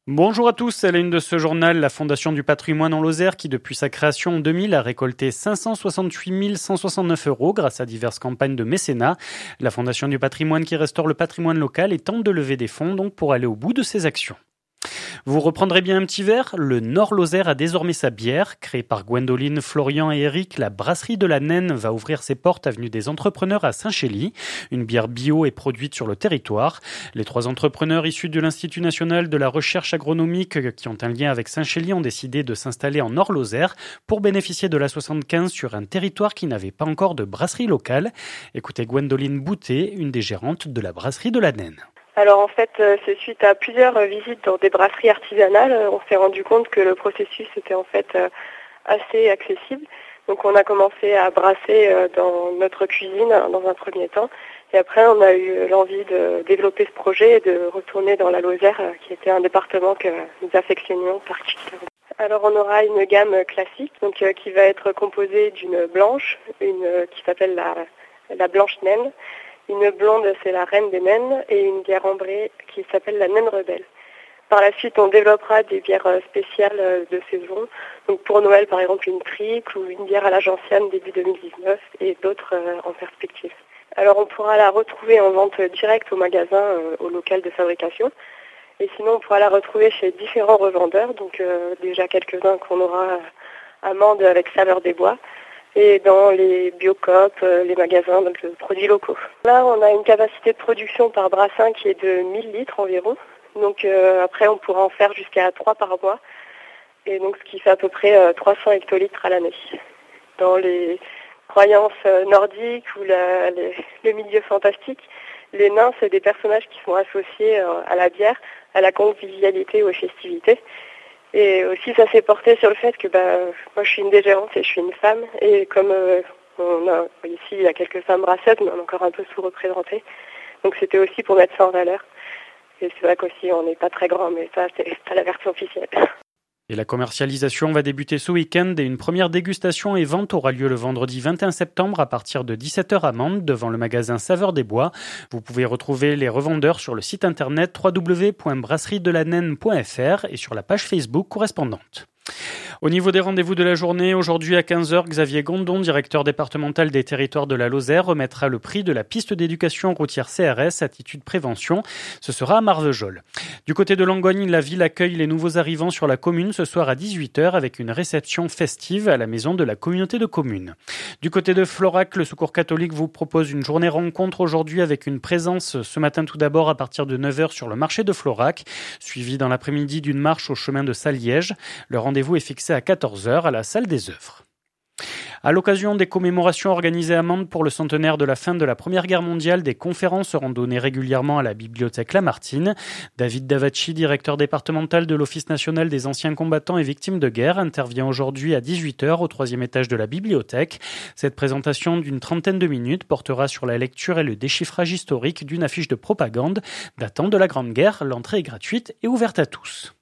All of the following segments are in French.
Bonjour à tous, à la une de ce journal, la Fondation du patrimoine en Lozère qui depuis sa création en 2000 a récolté 568 169 € grâce à diverses campagnes de mécénat. La Fondation du patrimoine qui restaure le patrimoine local et tente de lever des fonds donc pour aller au bout de ses actions. Vous reprendrez bien un petit verre ? Le Nord-Lozère a désormais sa bière. Créée par Gwendoline, Florian et Eric, la brasserie de la Naine va ouvrir ses portes avenue des Entrepreneurs à Saint-Chély. Une bière bio est produite sur le territoire. Les 3 entrepreneurs issus de l'Institut national de la recherche agronomique qui ont un lien avec Saint-Chély ont décidé de s'installer en Nord-Lozère pour bénéficier de la 75 sur un territoire qui n'avait pas encore de brasserie locale. Écoutez Gwendoline Boutet, une des gérantes de la brasserie de la Naine. Alors en fait, c'est suite à plusieurs visites dans des brasseries artisanales, on s'est rendu compte que le processus était en fait assez accessible. Donc on a commencé à brasser dans notre cuisine dans un premier temps. Et après on a eu l'envie de développer ce projet et de retourner dans la Lozère, qui était un département que nous affectionnions particulièrement. Alors on aura une gamme classique donc, qui va être composée d'une blanche, qui s'appelle la blanche naine. Une blonde, c'est la reine des naines, et une bière ambrée qui s'appelle la naine rebelle. Par la suite, on développera des bières spéciales de saison. Donc pour Noël, par exemple, une triple ou une bière à la gentiane début 2019 et d'autres en perspective. Alors on pourra la retrouver en vente directe au magasin, au local de fabrication. Et sinon, on pourra la retrouver chez différents revendeurs. Donc déjà quelques-uns qu'on aura à Mende avec Saveur des Bois. Et dans les Biocoop, les magasins de produits locaux. Là, on a une capacité de production par brassin qui est de 1000 litres environ. Donc après, on pourra en faire jusqu'à 3 par mois. Et donc, ce qui fait à peu près 300 hectolitres à l'année. Dans les croyances nordiques ou le milieu fantastique, les nains, c'est des personnages qui sont associés à la bière, à la convivialité, aux festivités. Et aussi, ça s'est porté sur le fait que moi, je suis une des gérantes et je suis une femme. Et comme ici, il y a quelques femmes brasseuses, mais on est encore un peu sous-représentées. Donc, c'était aussi pour mettre ça en valeur. Et c'est vrai qu'aussi, on n'est pas très grand, mais ça, c'est pas la version officielle. Et la commercialisation va débuter ce week-end et une première dégustation et vente aura lieu le vendredi 21 septembre à partir de 17h à Mende devant le magasin Saveur des Bois. Vous pouvez retrouver les revendeurs sur le site internet www.brasseriedelanaine.fr et sur la page Facebook correspondante. Au niveau des rendez-vous de la journée, aujourd'hui à 15h, Xavier Gondon, directeur départemental des territoires de la Lozère, remettra le prix de la piste d'éducation routière CRS Attitude Prévention. Ce sera à Marvejols. Du côté de Langogne, la ville accueille les nouveaux arrivants sur la commune ce soir à 18h avec une réception festive à la maison de la communauté de communes. Du côté de Florac, le Secours catholique vous propose une journée rencontre aujourd'hui avec une présence ce matin tout d'abord à partir de 9h sur le marché de Florac, suivi dans l'après-midi d'une marche au chemin de Saliège. Le rendez-vous est fixé à 14h à la salle des œuvres. À l'occasion des commémorations organisées à Mende pour le centenaire de la fin de la Première Guerre mondiale, des conférences seront données régulièrement à la bibliothèque Lamartine. David Davacci, directeur départemental de l'Office national des anciens combattants et victimes de guerre, intervient aujourd'hui à 18h au 3e étage de la bibliothèque. Cette présentation d'une trentaine de minutes portera sur la lecture et le déchiffrage historique d'une affiche de propagande datant de la Grande Guerre. L'entrée est gratuite et ouverte à tous.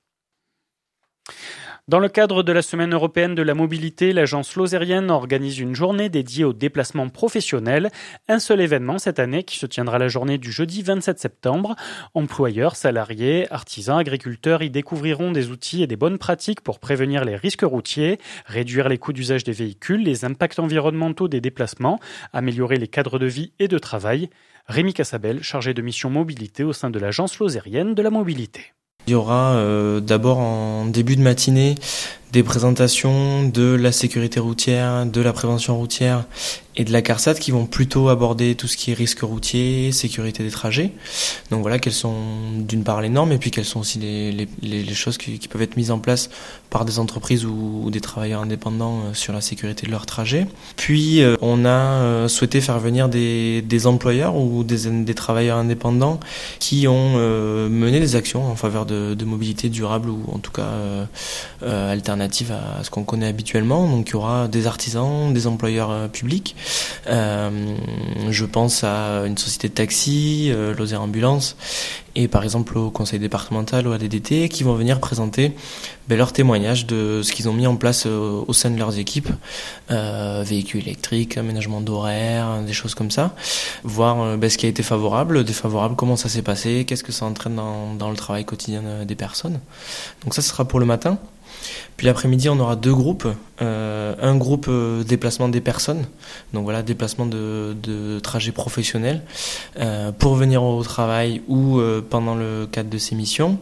Dans le cadre de la Semaine européenne de la mobilité, l'agence lozérienne organise une journée dédiée aux déplacements professionnels. Un seul événement cette année qui se tiendra la journée du jeudi 27 septembre. Employeurs, salariés, artisans, agriculteurs y découvriront des outils et des bonnes pratiques pour prévenir les risques routiers, réduire les coûts d'usage des véhicules, les impacts environnementaux des déplacements, améliorer les cadres de vie et de travail. Rémi Cassabel, chargé de mission mobilité au sein de l'agence lozérienne de la mobilité. Il y aura d'abord en début de matinée des présentations de la sécurité routière, de la prévention routière et de la CARSAT qui vont plutôt aborder tout ce qui est risque routier, sécurité des trajets. Donc voilà, quelles sont d'une part les normes et puis quelles sont aussi les choses qui peuvent être mises en place par des entreprises ou des travailleurs indépendants sur la sécurité de leur trajet. Puis on a souhaité faire venir des employeurs ou des travailleurs indépendants qui ont mené des actions en faveur de mobilité durable ou en tout cas alternative à ce qu'on connaît habituellement. Donc il y aura des artisans, des employeurs publics Je pense à une société de taxi, Lozère Ambulance, et par exemple au conseil départemental, au ADDT, qui vont venir présenter leurs témoignages de ce qu'ils ont mis en place au sein de leurs équipes, véhicules électriques, aménagement d'horaires, des choses comme ça, voir ce qui a été favorable, défavorable, comment ça s'est passé, qu'est-ce que ça entraîne dans le travail quotidien des personnes. Donc ça, ce sera pour le matin. Puis l'après-midi, on aura deux groupes. Un groupe déplacement des personnes, donc voilà, déplacement de trajets professionnels pour venir au travail ou pendant le cadre de ces missions.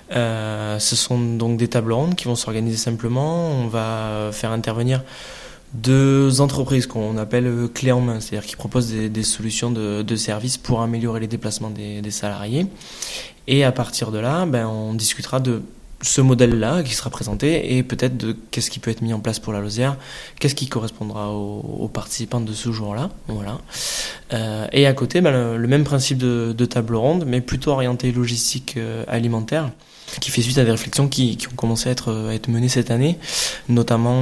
Ce sont donc des tables rondes qui vont s'organiser simplement. On va faire intervenir deux entreprises qu'on appelle clés en main, c'est-à-dire qui proposent des solutions de services pour améliorer les déplacements des salariés. Et à partir de là, on discutera de ce modèle-là qui sera présenté et peut-être de qu'est-ce qui peut être mis en place pour la Lozère, qu'est-ce qui correspondra aux participants de ce jour-là. Voilà. Et à côté, le même principe de table ronde, mais plutôt orienté logistique alimentaire, qui fait suite à des réflexions qui ont commencé à être menées cette année, notamment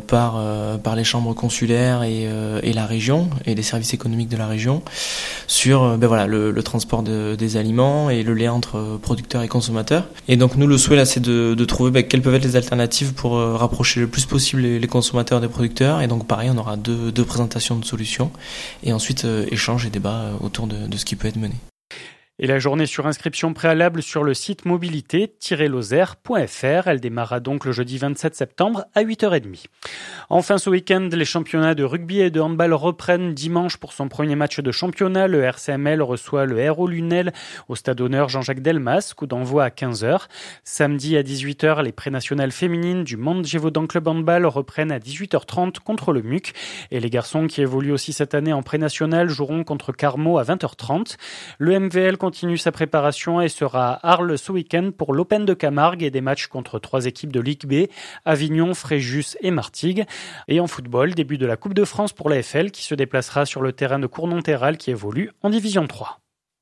par les chambres consulaires et la région et les services économiques de la région sur le transport des aliments et le lien entre producteurs et consommateurs. Et donc nous, le souhait là, c'est de trouver quelles peuvent être les alternatives pour rapprocher le plus possible les consommateurs des producteurs. Et donc pareil, on aura deux présentations de solutions et ensuite échange et débat autour de ce qui peut être mené. Et la journée sur inscription préalable sur le site mobilité-lozère.fr. Elle démarrera donc le jeudi 27 septembre à 8h30. Enfin, ce week-end, les championnats de rugby et de handball reprennent dimanche pour son premier match de championnat. Le RCML reçoit le Hérault Lunel au stade honneur Jean-Jacques Delmas, coup d'envoi à 15h. Samedi à 18h, les prénationales féminines du Mont Gévaudan Club Handball reprennent à 18h30 contre le MUC. Et les garçons qui évoluent aussi cette année en prénationale joueront contre Carmaux à 20h30. Le MVL continue sa préparation et sera à Arles ce week-end pour l'Open de Camargue et des matchs contre 3 équipes de Ligue B, Avignon, Fréjus et Martigues. Et en football, début de la Coupe de France pour l'AFL qui se déplacera sur le terrain de Cournonterral qui évolue en Division 3.